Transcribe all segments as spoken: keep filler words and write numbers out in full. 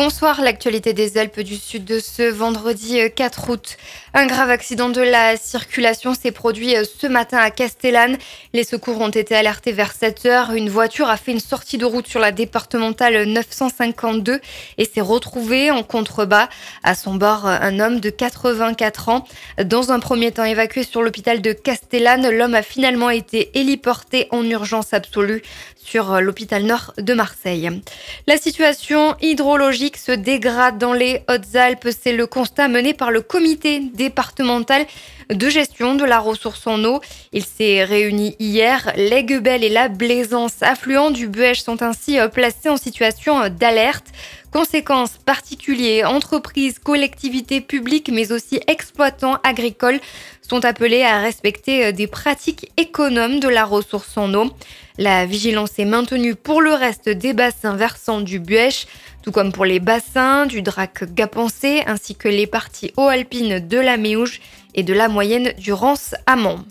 Bonsoir, l'actualité des Alpes du Sud de ce vendredi quatre août. Un grave accident de la circulation s'est produit ce matin à Castellane. Les secours ont été alertés vers sept heures. Une voiture a fait une sortie de route sur la départementale neuf cent cinquante-deux et s'est retrouvée en contrebas. À son bord, un homme de quatre-vingt-quatre ans. Dans un premier temps évacué sur l'hôpital de Castellane, l'homme a finalement été héliporté en urgence absolue sur l'hôpital nord de Marseille. La situation hydrologique se dégrade dans les Hautes-Alpes. C'est le constat mené par le comité départemental de gestion de la ressource en eau. Il s'est réuni hier. L'Aiguebelle et la Blaisance, affluents du Buëch, sont ainsi placés en situation d'alerte. Conséquences, particuliers, entreprises, collectivités publiques, mais aussi exploitants agricoles sont appelés à respecter des pratiques économes de la ressource en eau. La vigilance est maintenue pour le reste des bassins versants du Buëch, tout comme pour les bassins du Drac Gapençais, ainsi que les parties haut-alpines de la Méouge et de la moyenne du Rance-Amont.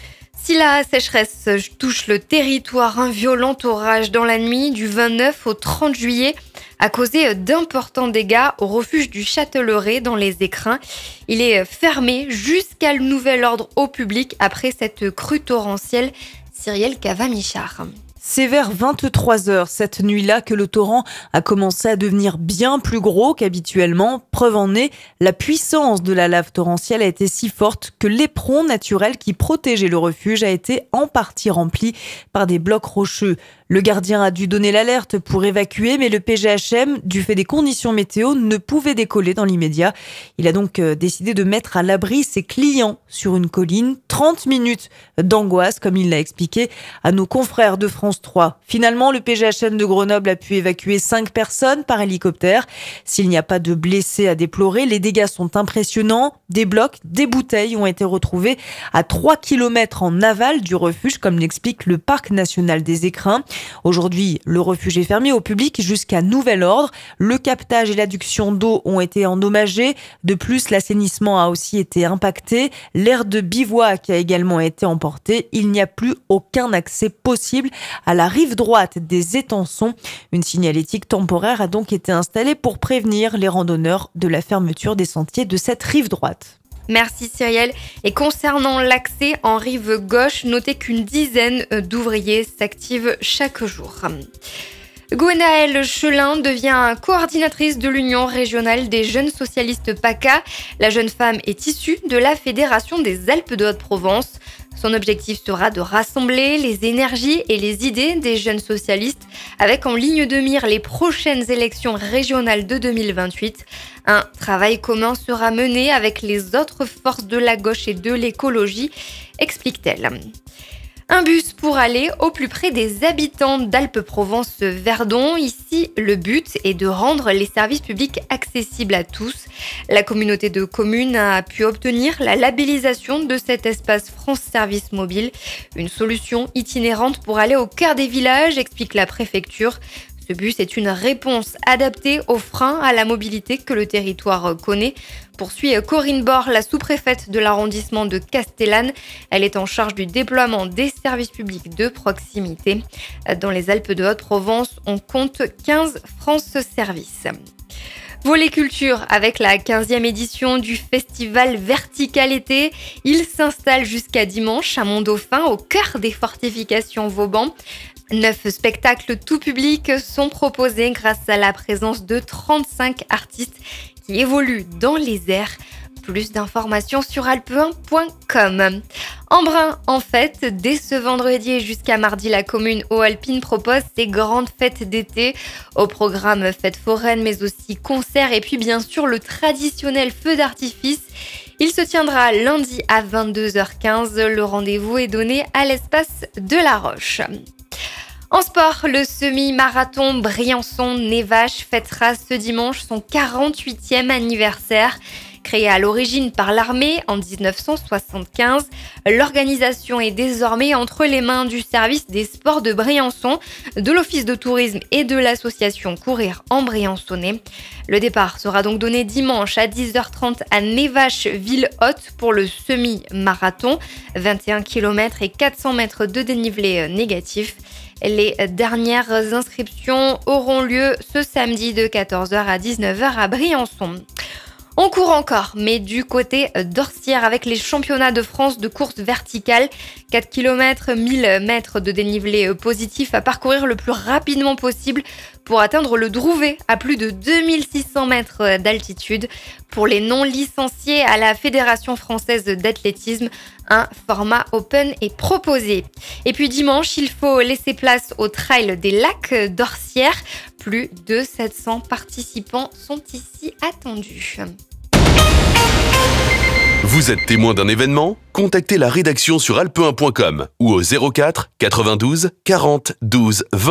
Si la sécheresse touche le territoire, un violent orage dans la nuit du vingt-neuf au trente juillet a causé d'importants dégâts au refuge du Châtellerault dans les Écrins. Il est fermé jusqu'à nouvel ordre au public après cette crue torrentielle. Cyrielle Cava-Michard. C'est vers vingt-trois heures cette nuit-là que le torrent a commencé à devenir bien plus gros qu'habituellement. Preuve en est, la puissance de la lave torrentielle a été si forte que l'éperon naturel qui protégeait le refuge a été en partie rempli par des blocs rocheux. Le gardien a dû donner l'alerte pour évacuer, mais le P G H M, du fait des conditions météo, ne pouvait décoller dans l'immédiat. Il a donc décidé de mettre à l'abri ses clients sur une colline. trente minutes d'angoisse, comme il l'a expliqué à nos confrères de France trois. Finalement, le P G H M de Grenoble a pu évacuer cinq personnes par hélicoptère. S'il n'y a pas de blessés à déplorer, les dégâts sont impressionnants. Des blocs, des bouteilles ont été retrouvés à trois kilomètres en aval du refuge, comme l'explique le Parc national des Écrins. Aujourd'hui, le refuge est fermé au public jusqu'à nouvel ordre. Le captage et l'adduction d'eau ont été endommagés. De plus, l'assainissement a aussi été impacté. L'aire de bivouac a également été emporté. Il n'y a plus aucun accès possible à la rive droite des Étançons. Une signalétique temporaire a donc été installée pour prévenir les randonneurs de la fermeture des sentiers de cette rive droite. Merci Cyrielle. Et concernant l'accès en rive gauche, notez qu'une dizaine d'ouvriers s'activent chaque jour. Gwenaëlle Chelin devient coordinatrice de l'Union régionale des jeunes socialistes PACA. La jeune femme est issue de la Fédération des Alpes de Haute-Provence. Son objectif sera de rassembler les énergies et les idées des jeunes socialistes avec en ligne de mire les prochaines élections régionales de deux mille vingt-huit. Un travail commun sera mené avec les autres forces de la gauche et de l'écologie, explique-t-elle. Un bus pour aller au plus près des habitants d'Alpes-Provence-Verdon. Ici, le but est de rendre les services publics accessibles à tous. La communauté de communes a pu obtenir la labellisation de cet espace France Service Mobile. Une solution itinérante pour aller au cœur des villages, explique la préfecture. Ce bus est une réponse adaptée aux freins à la mobilité que le territoire connaît, poursuit Corinne Bord, la sous-préfète de l'arrondissement de Castellane. Elle est en charge du déploiement des services publics de proximité. Dans les Alpes de Haute-Provence, on compte quinze France Service. Volet culture avec la quinzième édition du festival Vertical Été. Il s'installe jusqu'à dimanche à Mont-Dauphin, au cœur des fortifications Vauban. Neuf spectacles tout public sont proposés grâce à la présence de trente-cinq artistes qui évoluent dans les airs. Plus d'informations sur alpe un point com. Embrun, en fête, dès ce vendredi et jusqu'à mardi, la commune Haut-Alpine propose ses grandes fêtes d'été. Au programme fêtes foraines, mais aussi concerts et puis bien sûr le traditionnel feu d'artifice. Il se tiendra lundi à vingt-deux heures quinze. Le rendez-vous est donné à l'espace de la Roche. En sport, le semi-marathon Briançon-Névache fêtera ce dimanche son quarante-huitième anniversaire. Créé à l'origine par l'armée en dix-neuf cent soixante-quinze, l'organisation est désormais entre les mains du service des sports de Briançon, de l'office de tourisme et de l'association Courir en Briançonnais. Le départ sera donc donné dimanche à dix heures trente à Névache-Ville-Haute pour le semi-marathon, vingt et un kilomètres et quatre cents mètres de dénivelé négatif. Les dernières inscriptions auront lieu ce samedi de quatorze heures à dix-neuf heures à Briançon. On court encore, mais du côté d'Orsières avec les championnats de France de course verticale. quatre kilomètres, mille mètres de dénivelé positif à parcourir le plus rapidement possible pour atteindre le Drouvet à plus de deux mille six cents mètres d'altitude. Pour les non-licenciés à la Fédération française d'athlétisme, un format open est proposé. Et puis dimanche, il faut laisser place au Trail des Lacs d'Orsières. Plus de sept cents participants sont ici attendus. Vous êtes témoin d'un événement ? Contactez la rédaction sur alpe un point com ou au zéro quatre quatre-vingt-douze quarante douze vingt.